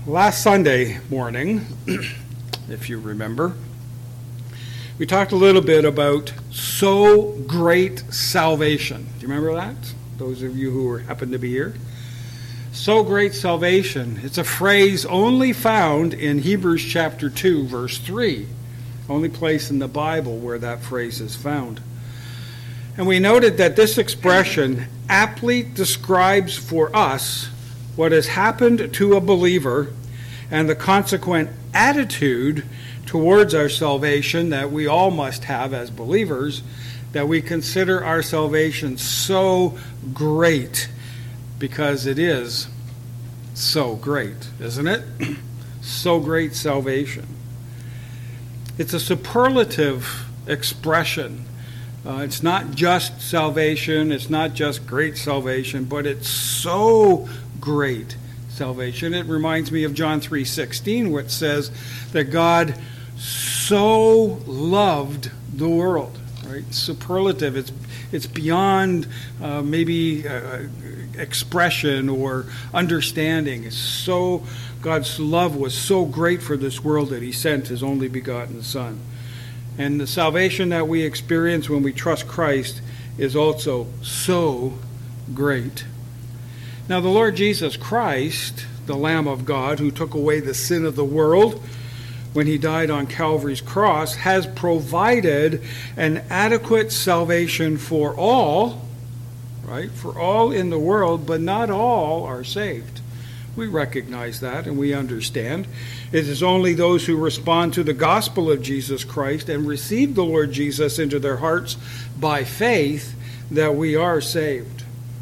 Last Sunday morning, if you remember, we talked a little bit about so great salvation. Do you remember that? Those of you who happened to be here. So great salvation. It's a phrase only found in Hebrews chapter 2, verse 3. Only place in the Bible where that phrase is found. And we noted that this expression aptly describes for us what has happened to a believer and the consequent attitude towards our salvation that we all must have as believers, that we consider our salvation so great because it is so great, isn't it? So great salvation. It's a superlative expression. It's not just salvation, it's not just great salvation, but it's so great salvation. It reminds me of John 3:16, which says that God so loved the world, right? Superlative. It's beyond maybe expression or understanding. It's so, God's love was so great for this world that he sent his only begotten Son. And the salvation that we experience when we trust Christ is also so great. Now, the Lord Jesus Christ, the Lamb of God, who took away the sin of the world when he died on Calvary's cross, has provided an adequate salvation for all, right? For all in the world, but not all are saved. We recognize that and we understand. It is only those who respond to the gospel of Jesus Christ and receive the Lord Jesus into their hearts by faith that we are saved.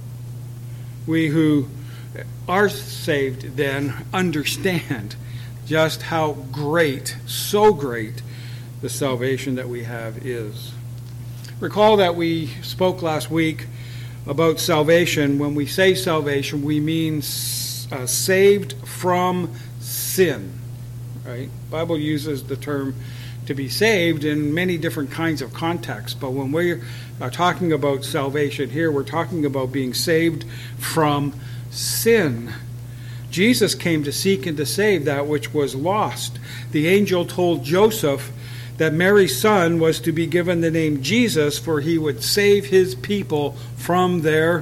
We who are saved then understand just how great, so great, the salvation that we have is. Recall that we spoke last week about salvation. When we say salvation, we mean saved from sin, right? The Bible uses the term to be saved in many different kinds of contexts, but when we are talking about salvation here, we're talking about being saved from sin. Jesus came to seek and to save that which was lost. The angel told Joseph that Mary's son was to be given the name Jesus, for he would save his people from their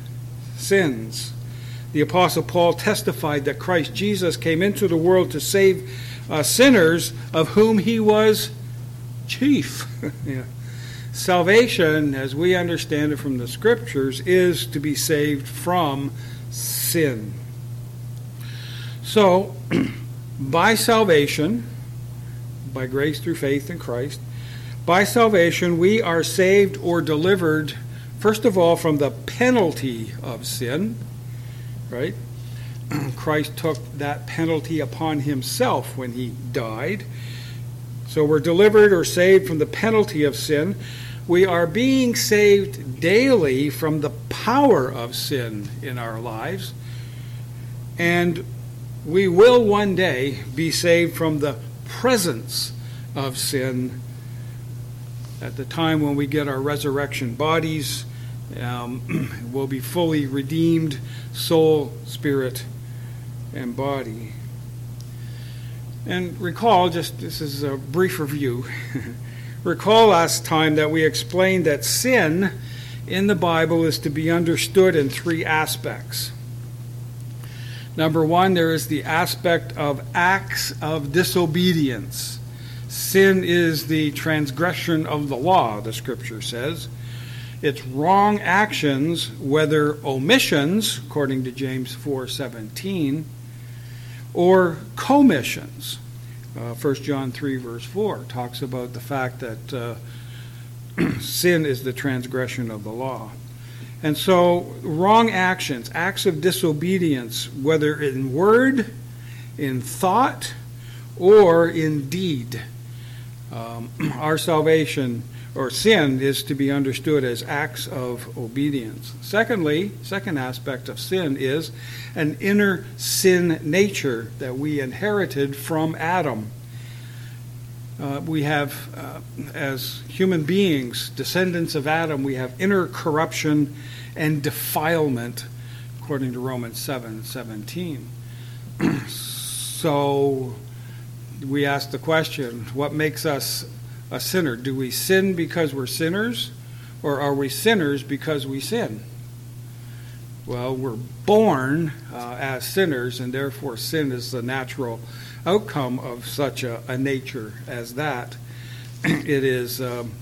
sins. The Apostle Paul testified that Christ Jesus came into the world to save sinners, of whom he was chief. Yeah. Salvation, as we understand it from the Scriptures, is to be saved from sin. So, by salvation, by grace through faith in Christ, by salvation we are saved or delivered, first of all, from the penalty of sin, right? Christ took that penalty upon himself when he died. So we're delivered or saved from the penalty of sin. We are being saved daily from the power of sin in our lives. And we will one day be saved from the presence of sin at the time when we get our resurrection bodies. We'll be fully redeemed, soul, spirit, and body. And recall, just this is a brief review, recall last time that we explained that sin in the Bible is to be understood in three aspects. Number one, there is the aspect of acts of disobedience. Sin is the transgression of the law, the Scripture says. It's wrong actions, whether omissions, according to James 4:17, or commissions. 1 John 3, verse 4 talks about the fact that sin is the transgression of the law. And so wrong actions, acts of disobedience, whether in word, in thought, or in deed, our salvation or sin is to be understood as acts of obedience. Secondly, second aspect of sin is an inner sin nature that we inherited from Adam. We have, as human beings, descendants of Adam, we have inner corruption and defilement, according to Romans 7:17. So we ask the question, what makes us a sinner? Do we sin because we're sinners, or are we sinners because we sin? Well, we're born as sinners, and therefore sin is the natural outcome of such a nature as that. It is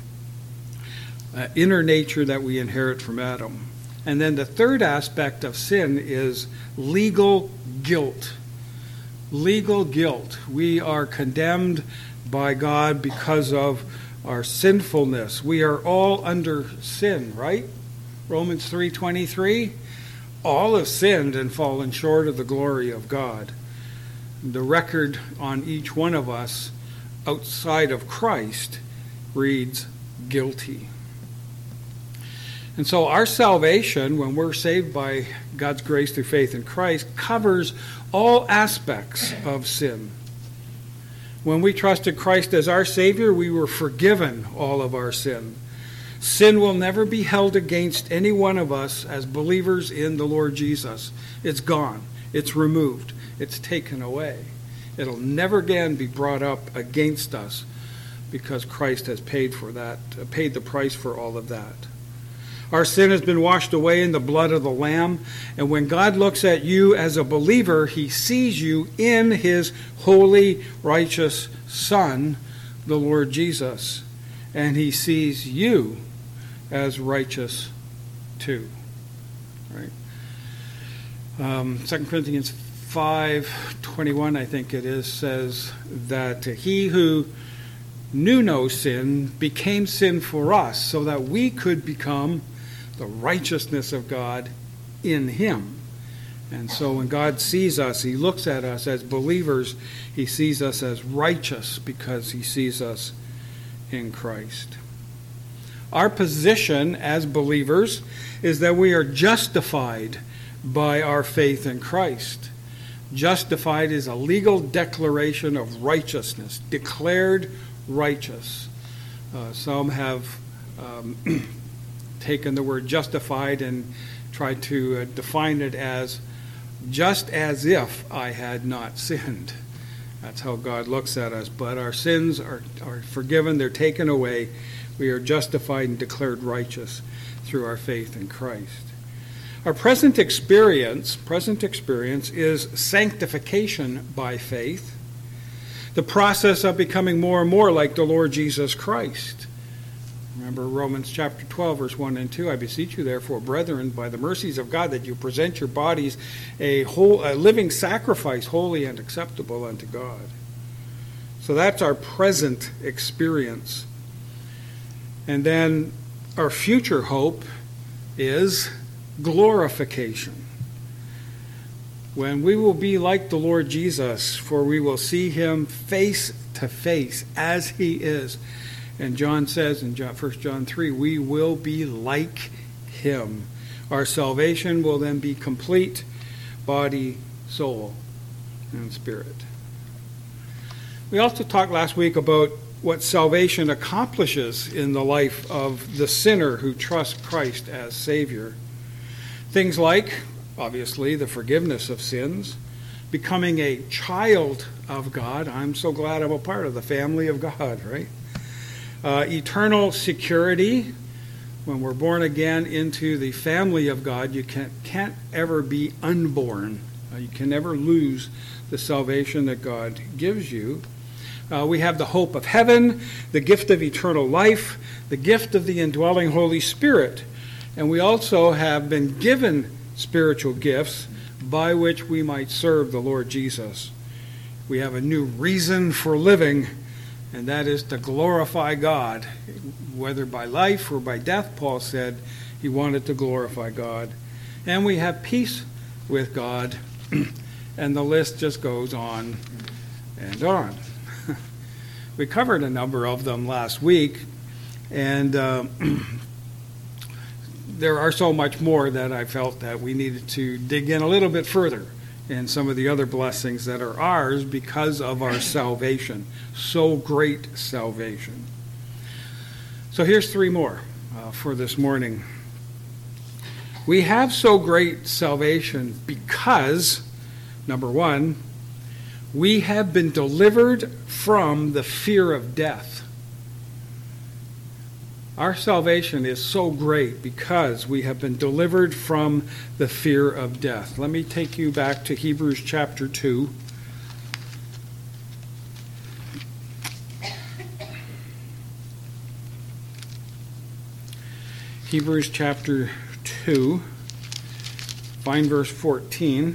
inner nature that we inherit from Adam. And then the third aspect of sin is legal guilt. Legal guilt. We are condemned by God because of our sinfulness. We are all under sin, right? Romans 3:23. All have sinned and fallen short of the glory of God. The record on each one of us outside of Christ reads guilty. And so our salvation, when we're saved by God's grace through faith in Christ, covers all aspects of sin. When we trusted Christ as our Savior, we were forgiven all of our sin. Sin will never be held against any one of us as believers in the Lord Jesus. It's gone. It's removed. It's taken away. It'll never again be brought up against us because Christ has paid for that, paid the price for all of that. Our sin has been washed away in the blood of the Lamb, and when God looks at you as a believer, he sees you in his holy, righteous Son, the Lord Jesus, and he sees you as righteous too. Right? 2 Corinthians 5:21, I think it is, says that he who knew no sin became sin for us so that we could become the righteousness of God in him. And so when God sees us, he looks at us as believers, he sees us as righteous because he sees us in Christ. Our position as believers is that we are justified by our faith in Christ. Justified is a legal declaration of righteousness, declared righteous. Some have taken the word justified and tried to define it as just as if I had not sinned. That's how God looks at us. But our sins are forgiven, they're taken away. We are justified and declared righteous through our faith in Christ. Our present experience is sanctification by faith, the process of becoming more and more like the Lord Jesus Christ. Remember Romans chapter 12, verse 1 and 2. I beseech you, therefore, brethren, by the mercies of God, that you present your bodies a living sacrifice, holy and acceptable unto God. So that's our present experience. And then our future hope is glorification. When we will be like the Lord Jesus, for we will see him face to face as he is. And John says in 1 John 3, we will be like him. Our salvation will then be complete, body, soul, and spirit. We also talked last week about what salvation accomplishes in the life of the sinner who trusts Christ as Savior. Things like, obviously, the forgiveness of sins, becoming a child of God. I'm so glad I'm a part of the family of God, right? Eternal security. When we're born again into the family of God, you can't ever be unborn. You can never lose the salvation that God gives you. We have the hope of heaven, the gift of eternal life, the gift of the indwelling Holy Spirit. And we also have been given spiritual gifts by which we might serve the Lord Jesus. We have a new reason for living, and that is to glorify God, whether by life or by death. Paul said he wanted to glorify God. And we have peace with God, and the list just goes on and on. We covered a number of them last week, and there are so much more that I felt that we needed to dig in a little bit further in some of the other blessings that are ours because of our salvation. So great salvation. So here's three more for this morning. We have so great salvation because, number one, We have been delivered from the fear of death. Our salvation is so great because we have been delivered from the fear of death. Let me take you back to Hebrews chapter 2. Hebrews chapter 2, find verse 14.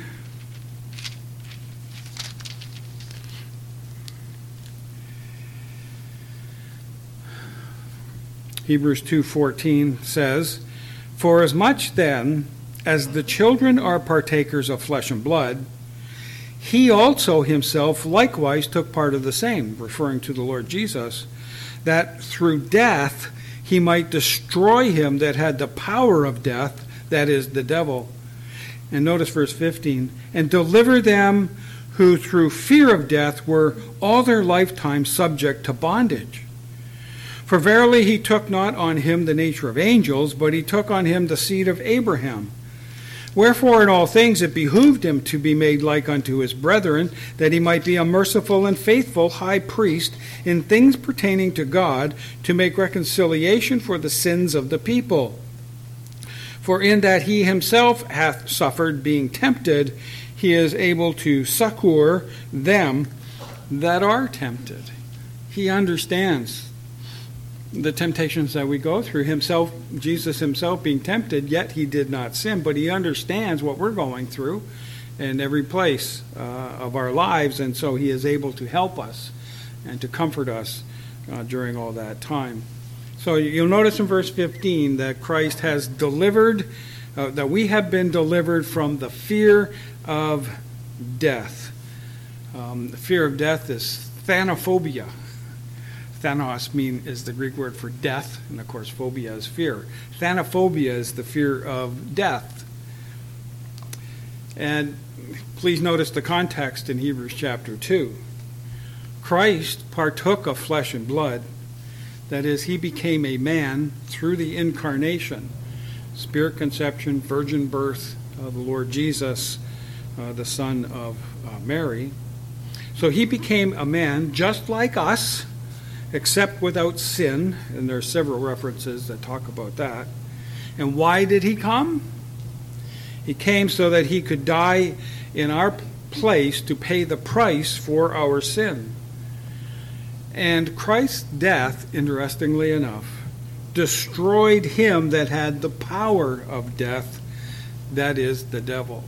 Hebrews 2:14 says, "For as much then as the children are partakers of flesh and blood, he also himself likewise took part of the same," referring to the Lord Jesus, "that through death he might destroy him that had the power of death, that is, the devil." And notice verse 15, "and deliver them who through fear of death were all their lifetime subject to bondage. For verily he took not on him the nature of angels, but he took on him the seed of Abraham. Wherefore in all things it behooved him to be made like unto his brethren, that he might be a merciful and faithful high priest in things pertaining to God, to make reconciliation for the sins of the people. For in that he himself hath suffered being tempted, he is able to succor them that are tempted." He understands the temptations that we go through. Himself, Jesus himself being tempted, yet he did not sin, but he understands what we're going through in every place of our lives, and so he is able to help us and to comfort us during all that time. So you'll notice in verse 15 that Christ has delivered, that we have been delivered from the fear of death. The fear of death is thanophobia. Thanos is the Greek word for death, and of course phobia is fear. Thanophobia is the fear of death. And please notice the context in Hebrews chapter 2. Christ partook of flesh and blood. That is, he became a man through the incarnation, spirit conception, virgin birth of the Lord Jesus, the son of Mary. So he became a man just like us, except without sin, and there are several references that talk about that. And why did he come? He came so that he could die in our place to pay the price for our sin. And Christ's death, interestingly enough, destroyed him that had the power of death, that is, the devil.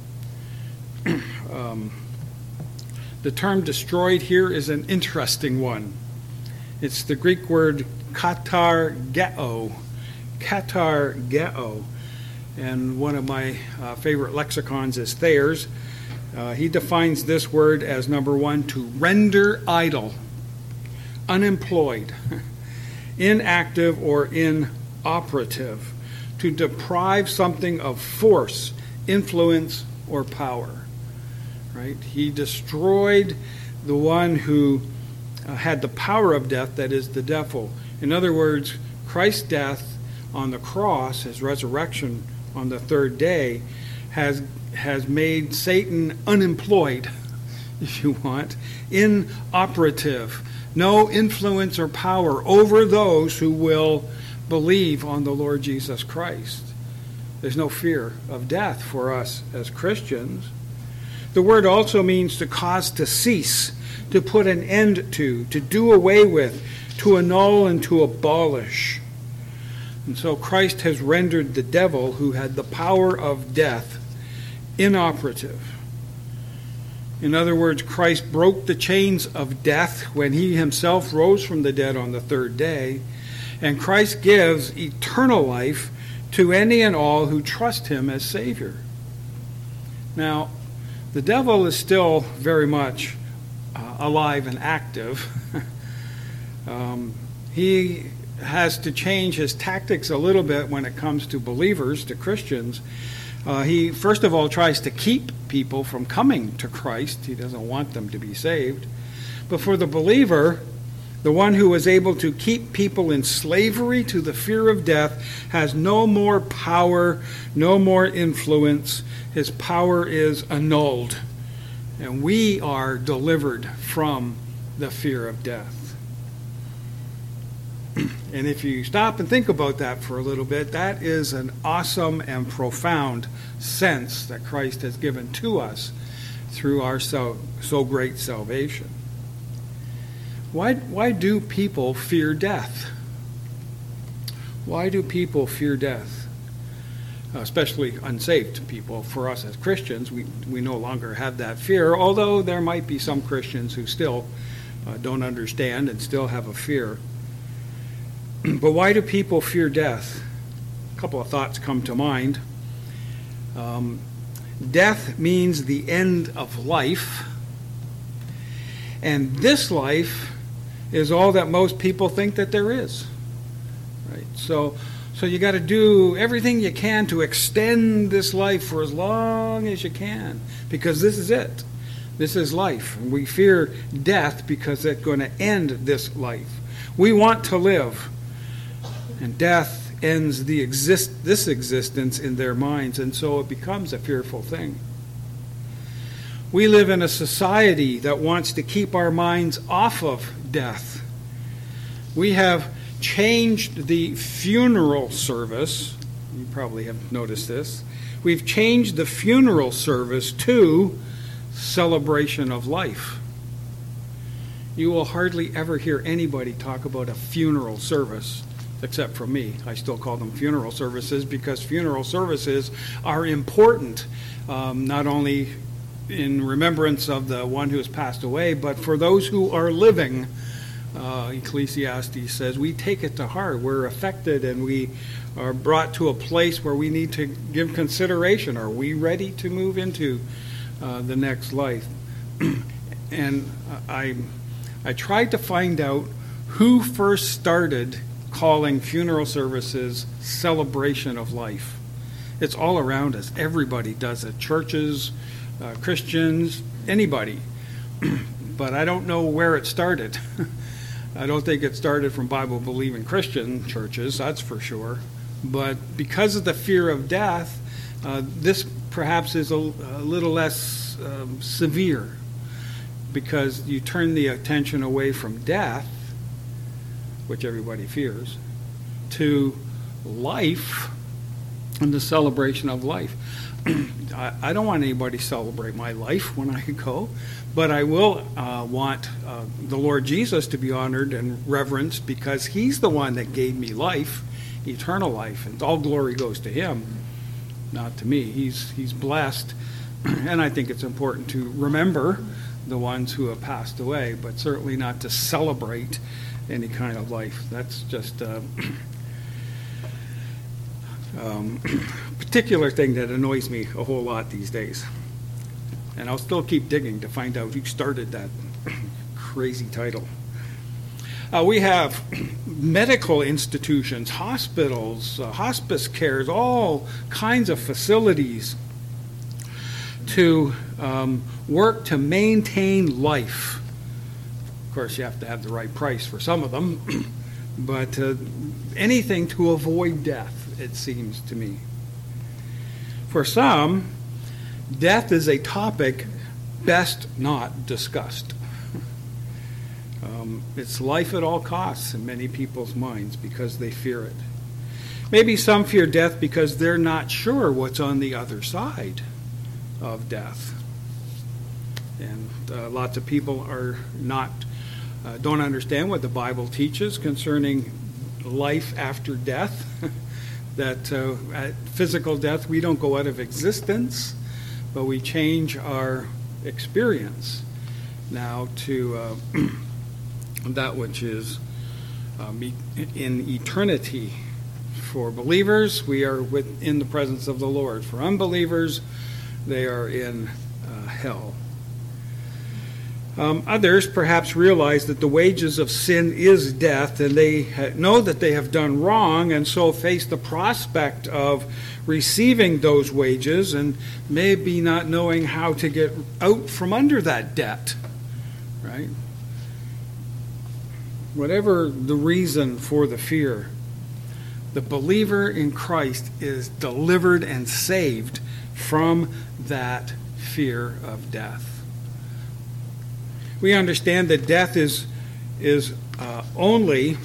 The term destroyed here is an interesting one. It's the Greek word katargeo. Katargeo. And one of my favorite lexicons is Thayer's. He defines this word as, number one, to render idle, unemployed, inactive or inoperative, to deprive something of force, influence, or power. Right? He destroyed the one who had the power of death, that is, the devil. In other words, Christ's death on the cross, his resurrection on the third day, has made Satan unemployed, if you want, inoperative, no influence or power over those who will believe on the Lord Jesus Christ. There's no fear of death for us as Christians. The word also means to cause to cease, to put an end to do away with, to annul and to abolish. And so Christ has rendered the devil, who had the power of death, inoperative. In other words, Christ broke the chains of death when he himself rose from the dead on the third day, and Christ gives eternal life to any and all who trust him as Savior. Now, the devil is still very much alive and active. He has to change his tactics a little bit when it comes to believers, to Christians. He, first of all, tries to keep people from coming to Christ. He doesn't want them to be saved. But for the believer, the one who is able to keep people in slavery to the fear of death, has no more power, no more influence. His power is annulled. And we are delivered from the fear of death. And if you stop and think about that for a little bit, that is an awesome and profound sense that Christ has given to us through our so great salvation. Why do people fear death? Why do people fear death? Especially unsaved people. For us as Christians, we no longer have that fear, although there might be some Christians who still don't understand and still have a fear. But why do people fear death? A couple of thoughts come to mind. Death means the end of life, and this life is all that most people think that there is. Right? So you got to do everything you can to extend this life for as long as you can, because this is it. This is life. And we fear death because it's going to end this life. We want to live, and death ends this existence in their minds, and so it becomes a fearful thing. We live in a society that wants to keep our minds off of death. We have changed the funeral service. You probably have noticed this. We've changed the funeral service to celebration of life. You will hardly ever hear anybody talk about a funeral service, except for me. I still call them funeral services because funeral services are important, not only in remembrance of the one who has passed away, but for those who are living. Ecclesiastes says we take it to heart. We're affected and we are brought to a place where we need to give consideration. Are we ready to move into the next life? And I tried to find out who first started calling funeral services celebration of life. It's all around us. Everybody does it. Churches, Christians, anybody. But I don't know where it started. I don't think it started from Bible-believing Christian churches, that's for sure. But because of the fear of death, this perhaps is a little less severe, because you turn the attention away from death, which everybody fears, to life and the celebration of life. I don't want anybody to celebrate my life when I go, but I will want the Lord Jesus to be honored and reverenced, because he's the one that gave me life, eternal life, and all glory goes to him, not to me. He's blessed, and I think it's important to remember the ones who have passed away, but certainly not to celebrate any kind of life. That's just particular thing that annoys me a whole lot these days. And I'll still keep digging to find out who started that crazy title. We have medical institutions, hospitals, hospice cares, all kinds of facilities to work to maintain life. Of course, you have to have the right price for some of them, but anything to avoid death, it seems to me. For some, death is a topic best not discussed. It's life at all costs in many people's minds because they fear it. Maybe some fear death because they're not sure what's on the other side of death. And lots of people are don't understand what the Bible teaches concerning life after death. That at physical death we don't go out of existence, but we change our experience now to that which is in eternity. For believers, we are in the presence of the Lord. For unbelievers, they are in hell. Others perhaps realize that the wages of sin is death, and they know that they have done wrong, and so face the prospect of receiving those wages, and maybe not knowing how to get out from under that debt. Right? Whatever the reason for the fear, the believer in Christ is delivered and saved from that fear of death. We understand that death is only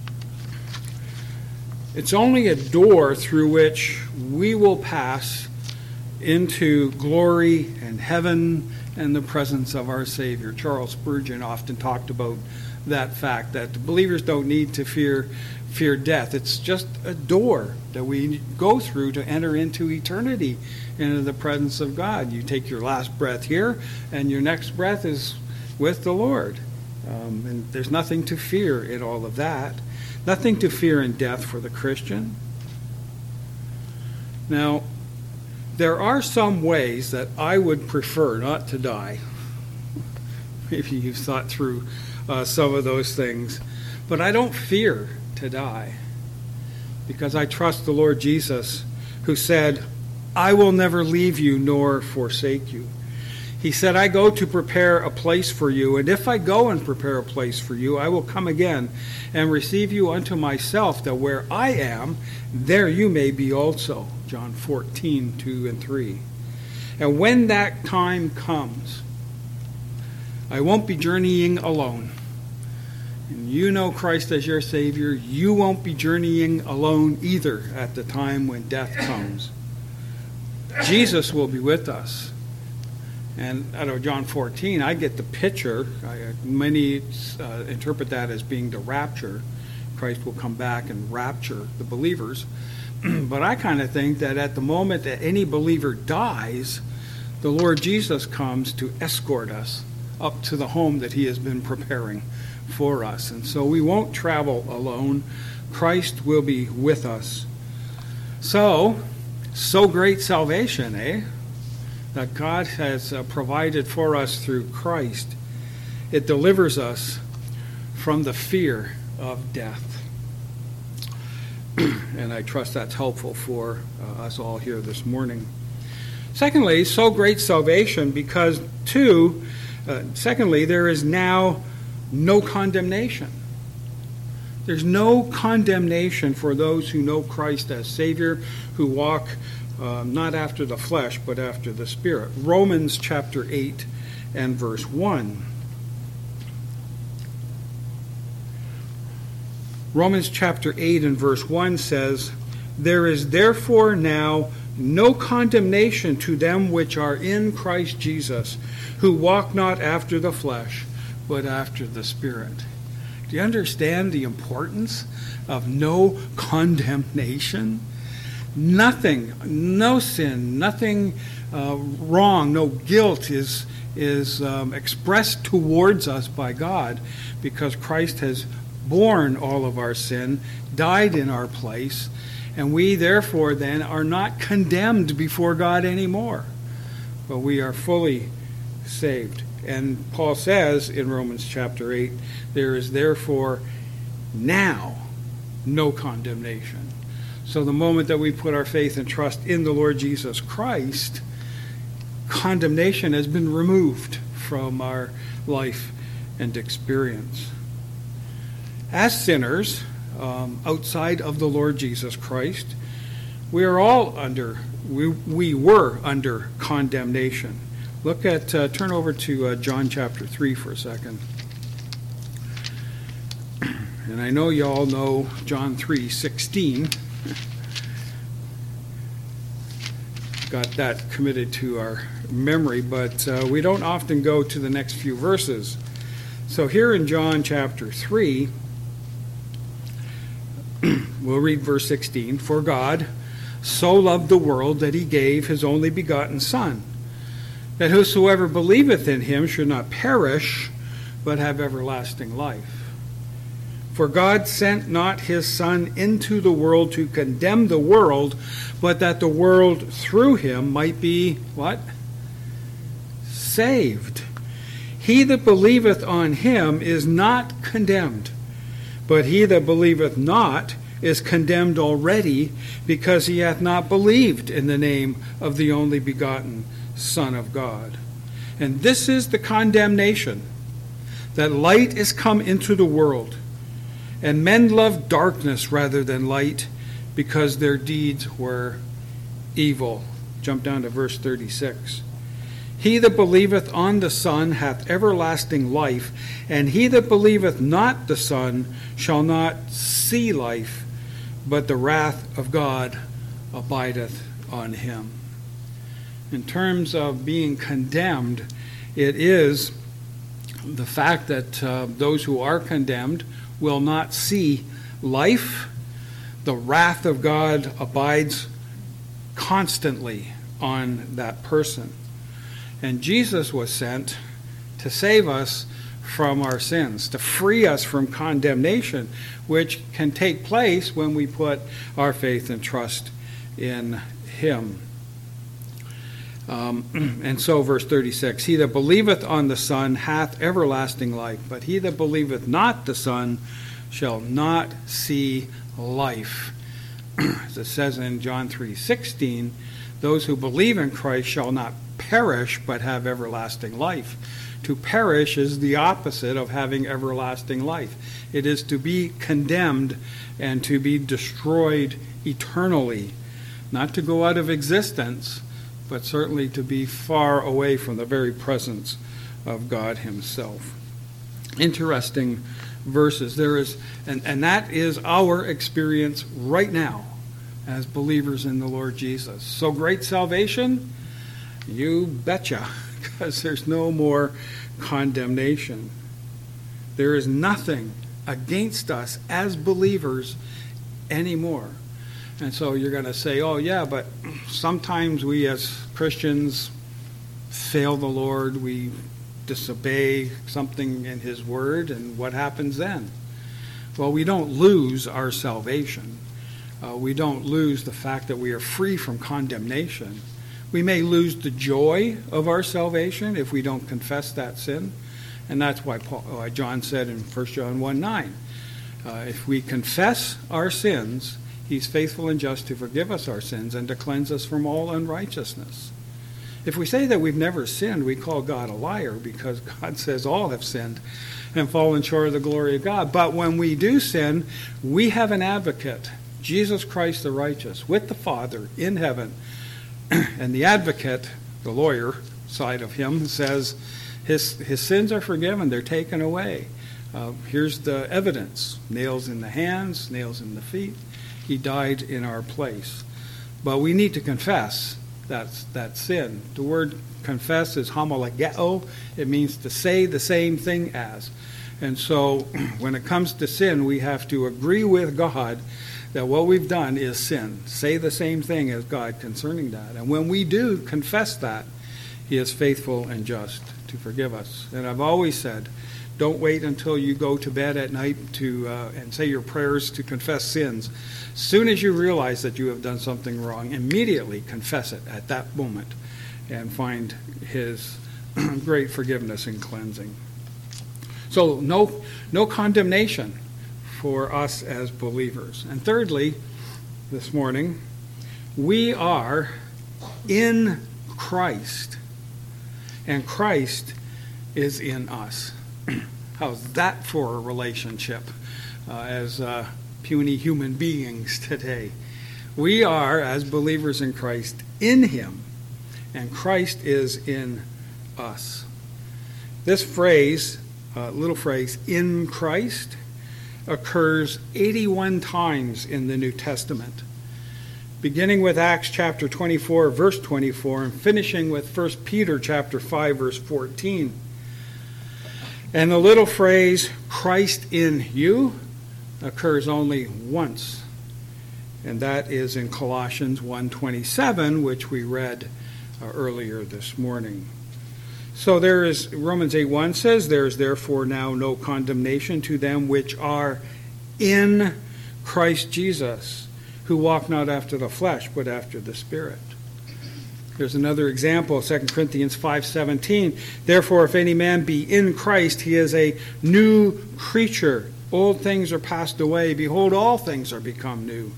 a door through which we will pass into glory and heaven and the presence of our Savior. Charles Spurgeon often talked about that fact, that believers don't need to fear death. It's just a door that we go through to enter into eternity, into the presence of God. You take your last breath here, and your next breath is with the Lord. And there's nothing to fear in all of that. Nothing to fear in death for the Christian. Now, there are some ways that I would prefer not to die. Maybe you've thought through some of those things. But I don't fear to die, because I trust the Lord Jesus, who said, I will never leave you nor forsake you. He said, I go to prepare a place for you, and if I go and prepare a place for you, I will come again and receive you unto myself, that where I am, there you may be also. John 14, 2 and 3. And when that time comes, I won't be journeying alone. And you know Christ as your Savior. You won't be journeying alone either at the time when death comes. Jesus will be with us. And out of John 14, I get the picture. Many interpret that as being the rapture. Christ will come back and rapture the believers. But I kind of think that at the moment that any believer dies, the Lord Jesus comes to escort us up to the home that he has been preparing for us. And so we won't travel alone. Christ will be with us. So great salvation, eh? That God has provided for us through Christ. It delivers us from the fear of death. And I trust that's helpful for us all here this morning. Secondly, so great salvation because, secondly, there is now no condemnation. There's no condemnation for those who know Christ as Savior, who walk not after the flesh, but after the Spirit. Romans chapter 8 and verse 1. Romans chapter 8 and verse 1 says, There is therefore now no condemnation to them which are in Christ Jesus, who walk not after the flesh, but after the Spirit. Do you understand the importance of no condemnation? Nothing, no sin, nothing wrong, no guilt is expressed towards us by God, because Christ has borne all of our sin, died in our place, and we therefore then are not condemned before God anymore, but we are fully saved. And Paul says in Romans chapter 8, there is therefore now no condemnation. So the moment that we put our faith and trust in the Lord Jesus Christ, condemnation has been removed from our life and experience. As sinners, outside of the Lord Jesus Christ, we are all we were under condemnation. Look at, turn over to John chapter 3 for a second. And I know you all know John 3:16. Got that committed to our memory, but we don't often go to the next few verses. So here in John chapter 3, we'll read verse 16. For God so loved the world that he gave his only begotten Son, that whosoever believeth in him should not perish, but have everlasting life. For God sent not his Son into the world to condemn the world, but that the world through him might be, what? Saved. He that believeth on him is not condemned, but he that believeth not is condemned already, because he hath not believed in the name of the only begotten Son of God. And this is the condemnation, that light is come into the world, and men love darkness rather than light, because their deeds were evil. Jump down to verse 36. He that believeth on the Son hath everlasting life, and he that believeth not the Son shall not see life, but the wrath of God abideth on him. In terms of being condemned, it is the fact that those who are condemned will not see life. The wrath of God abides constantly on that person. And Jesus was sent to save us from our sins, to free us from condemnation, which can take place when we put our faith and trust in him. And so verse 36, he that believeth on the Son hath everlasting life, but he that believeth not the Son shall not see life. As it says in John 3:16, those who believe in Christ shall not perish, but have everlasting life. To perish is the opposite of having everlasting life. It is to be condemned and to be destroyed eternally, not to go out of existence, but certainly to be far away from the very presence of God himself. Interesting verses. There is, and that is our experience right now as believers in the Lord Jesus. So great salvation? You betcha, because there's no more condemnation. There is nothing against us as believers anymore. And so you're going to say, oh yeah, but sometimes we as Christians fail the Lord, we disobey something in his word, and what happens then? Well, we don't lose our salvation. We don't lose the fact that we are free from condemnation. We may lose the joy of our salvation if we don't confess that sin. And that's why John said in 1 John 1:9, if we confess our sins, he's faithful and just to forgive us our sins and to cleanse us from all unrighteousness. If we say that we've never sinned, we call God a liar, because God says all have sinned and fallen short of the glory of God. But when we do sin, we have an advocate, Jesus Christ the righteous, with the Father in heaven. And the advocate, the lawyer side of him, says his sins are forgiven, they're taken away. Here's the evidence: nails in the hands, nails in the feet. He died in our place. But we need to confess that sin. The word confess is homologeo. It means to say the same thing as. And so when it comes to sin, we have to agree with God that what we've done is sin. Say the same thing as God concerning that. And when we do confess that, he is faithful and just to forgive us. And I've always said, don't wait until you go to bed at night and say your prayers to confess sins. As soon as you realize that you have done something wrong, immediately confess it at that moment and find his great forgiveness and cleansing. So no condemnation for us as believers. And thirdly, this morning, we are in Christ, and Christ is in us. How's that for a relationship as puny human beings today? We are, as believers in Christ, in him, and Christ is in us. This phrase, little phrase, in Christ, occurs 81 times in the New Testament, beginning with Acts chapter 24, verse 24, and finishing with 1 Peter chapter 5, verse 14. And the little phrase, Christ in you, occurs only once, and that is in Colossians 1:27, which we read earlier this morning. So there is, Romans 8:1 says, there is therefore now no condemnation to them which are in Christ Jesus, who walk not after the flesh, but after the Spirit. There's another example, 2 Corinthians 5:17. Therefore, if any man be in Christ, he is a new creature. Old things are passed away. Behold, all things are become new.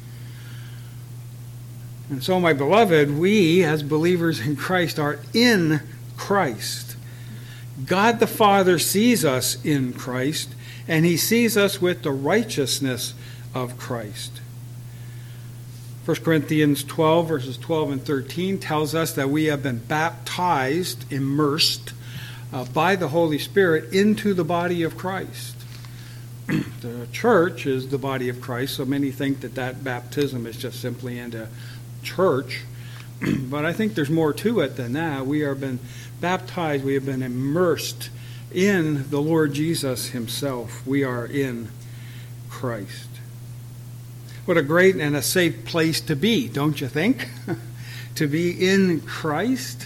And so, my beloved, we as believers in Christ are in Christ. God the Father sees us in Christ, and he sees us with the righteousness of Christ. 1 Corinthians 12, verses 12 and 13 tells us that we have been baptized, immersed by the Holy Spirit into the body of Christ. The church is the body of Christ, so many think that baptism is just simply into church. But I think there's more to it than that. We have been baptized, we have been immersed in the Lord Jesus himself. We are in Christ. What a great and a safe place to be, don't you think? To be in Christ.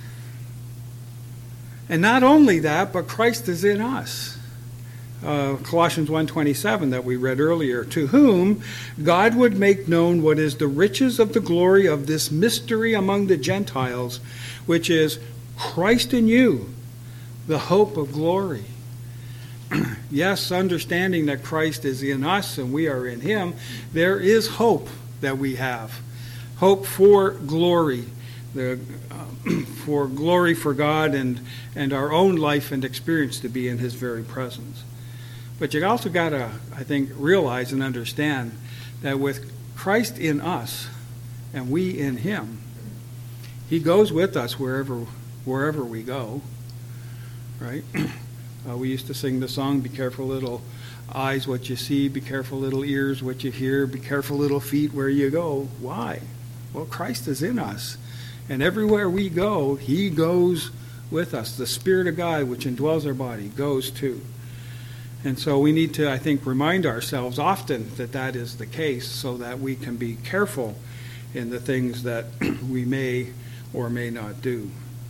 And not only that, but Christ is in us. Colossians 1:27 that we read earlier, to whom God would make known what is the riches of the glory of this mystery among the Gentiles, which is Christ in you, the hope of glory. Yes, understanding that Christ is in us and we are in him, there is hope that we have. Hope for glory, for glory for God and our own life and experience to be in his very presence. But you also got to, I think, realize and understand that with Christ in us and we in him, he goes with us wherever we go, right? We used to sing the song, be careful little eyes what you see, be careful little ears what you hear, be careful little feet where you go. Why? Well, Christ is in us. And everywhere we go, he goes with us. The Spirit of God, which indwells our body, goes too. And so we need to, I think, remind ourselves often that is the case so that we can be careful in the things that we may or may not do.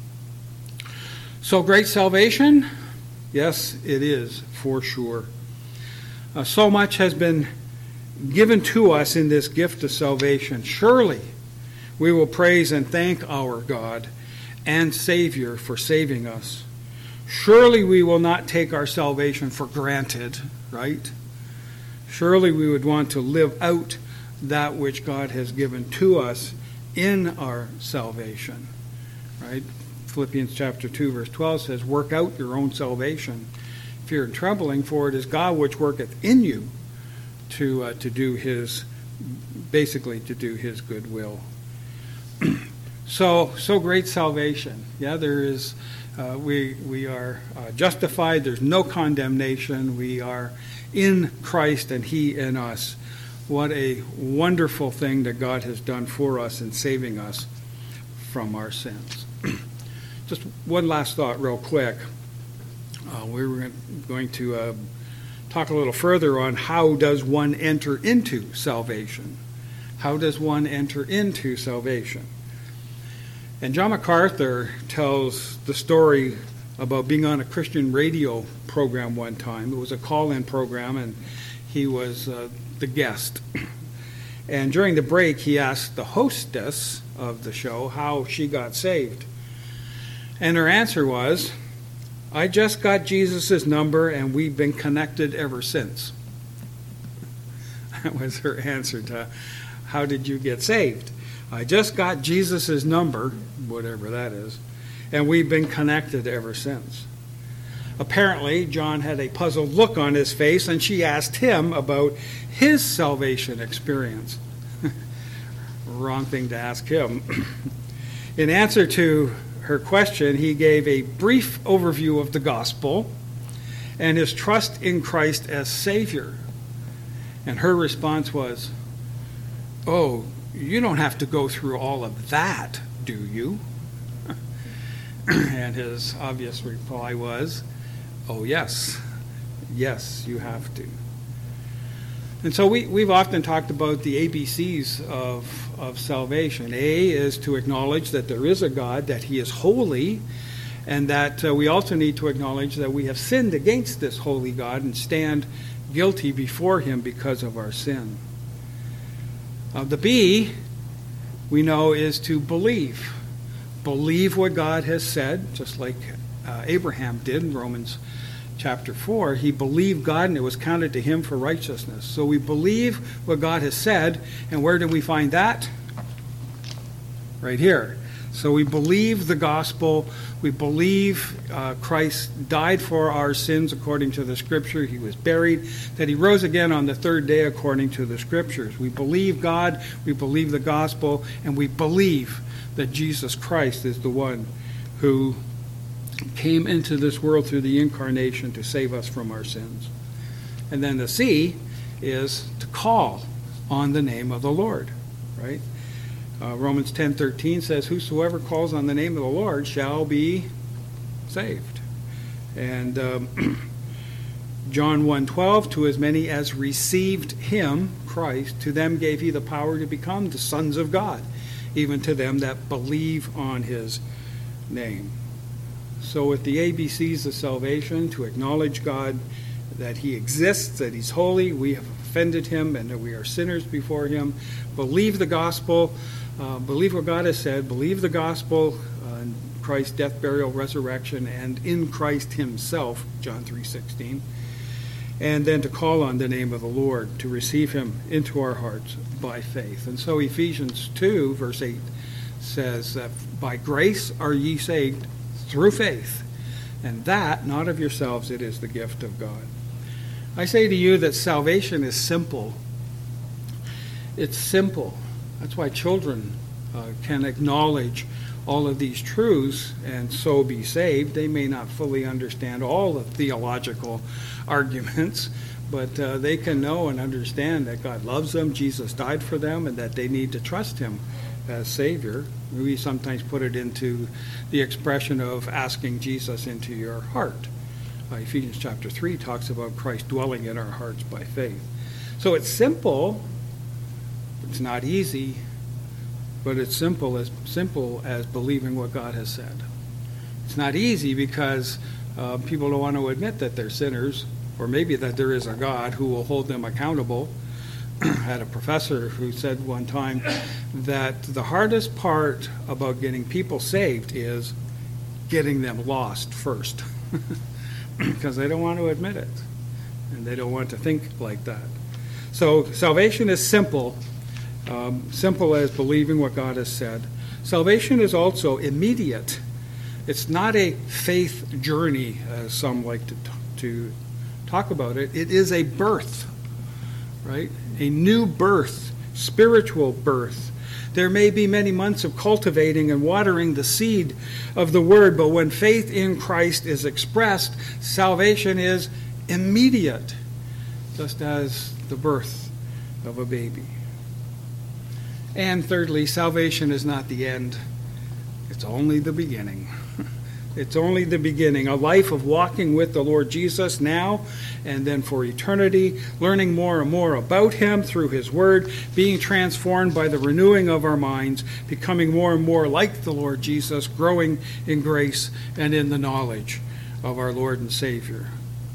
So great salvation? Yes, it is, for sure. So much has been given to us in this gift of salvation. Surely we will praise and thank our God and Savior for saving us. Surely we will not take our salvation for granted, right? Surely we would want to live out that which God has given to us in our salvation, right? Philippians chapter 2, verse 12 says, work out your own salvation, fear and trembling, for it is God which worketh in you to do his good will. So great salvation. Yeah, there is. We are justified. There's no condemnation. We are in Christ and he in us. What a wonderful thing that God has done for us in saving us from our sins. Just one last thought real quick. We're going to talk a little further on how does one enter into salvation. How does one enter into salvation? And John MacArthur tells the story about being on a Christian radio program one time. It was a call-in program, and he was the guest. And during the break, he asked the hostess of the show how she got saved. And her answer was, I just got Jesus' number, and we've been connected ever since. That was her answer to how did you get saved? I just got Jesus' number, whatever that is, and we've been connected ever since. Apparently, John had a puzzled look on his face, and she asked him about his salvation experience. Wrong thing to ask him. In answer to her question, he gave a brief overview of the gospel and his trust in Christ as Savior. And her response was, oh, you don't have to go through all of that, do you? And his obvious reply was, oh, yes. Yes, you have to. And so we've often talked about the ABCs of salvation. A is to acknowledge that there is a God, that he is holy, and that we also need to acknowledge that we have sinned against this holy God and stand guilty before him because of our sin. The B, we know, is to believe. Believe what God has said, just like Abraham did in Romans chapter 4. He believed God and it was counted to him for righteousness. So we believe what God has said, and where do we find that? Right here. So we believe the gospel. We believe Christ died for our sins according to the Scripture. He was buried, that he rose again on the third day according to the Scriptures. We believe God, we believe the gospel, and we believe that Jesus Christ is the one who came into this world through the incarnation to save us from our sins. And then the C is to call on the name of the Lord, right? Romans 10:13 says, whosoever calls on the name of the Lord shall be saved. And John 1:12, to as many as received him, Christ, to them gave he the power to become the sons of God, even to them that believe on his name. So with the ABCs of salvation, to acknowledge God, that he exists, that he's holy, we have offended him, and that we are sinners before him. Believe the gospel, believe what God has said, believe the gospel, Christ's death, burial, resurrection, and in Christ himself, John 3:16. And then to call on the name of the Lord, to receive him into our hearts by faith. And so Ephesians 2, verse 8 says that by grace are ye saved through faith, and that not of yourselves, it is the gift of God. I say to you that salvation is simple. It's simple. That's why children can acknowledge all of these truths and so be saved. They may not fully understand all the theological arguments, but they can know and understand that God loves them, Jesus died for them, and that they need to trust him as Savior. We sometimes put it into the expression of asking Jesus into your heart. Ephesians chapter 3 talks about Christ dwelling in our hearts by faith. So it's simple. It's not easy, but it's simple as believing what God has said. It's not easy because people don't want to admit that they're sinners, or maybe that there is a God who will hold them accountable. I had a professor who said one time that the hardest part about getting people saved is getting them lost first, because they don't want to admit it, and they don't want to think like that. So salvation is simple, simple as believing what God has said. Salvation is also immediate. It's not a faith journey, as some like to talk about it. It is a birth, right? A new birth, spiritual birth. There may be many months of cultivating and watering the seed of the word, but when faith in Christ is expressed, salvation is immediate, just as the birth of a baby. And thirdly, salvation is not the end. It's only the beginning. It's only the beginning, a life of walking with the Lord Jesus now and then for eternity, learning more and more about him through his word, being transformed by the renewing of our minds, becoming more and more like the Lord Jesus, growing in grace and in the knowledge of our Lord and Savior.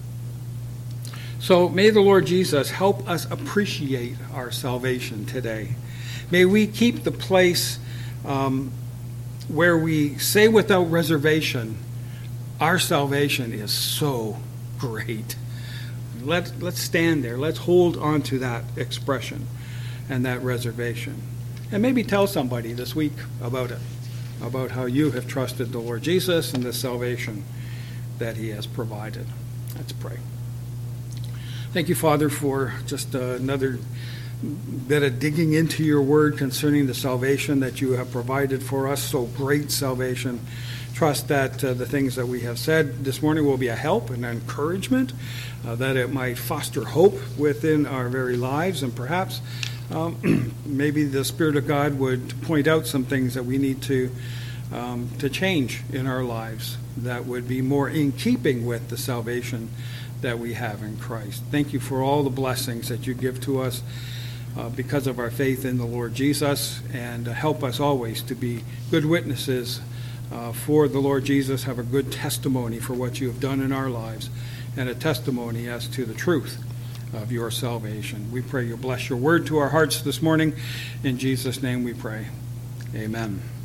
So may the Lord Jesus help us appreciate our salvation today. May we keep the place where we say without reservation, our salvation is so great. Let's stand there. Let's hold on to that expression and that reservation. And maybe tell somebody this week about it, about how you have trusted the Lord Jesus and the salvation that he has provided. Let's pray. Thank you, Father, for just another bit of digging into your word concerning the salvation that you have provided for us, so great salvation. Trust that the things that we have said this morning will be a help and an encouragement, that it might foster hope within our very lives, and perhaps maybe the Spirit of God would point out some things that we need to change in our lives that would be more in keeping with the salvation that we have in Christ. Thank you for all the blessings that you give to us because of our faith in the Lord Jesus, and help us always to be good witnesses for the Lord Jesus, have a good testimony for what you have done in our lives, and a testimony as to the truth of your salvation. We pray you bless your word to our hearts this morning. In Jesus' name we pray. Amen.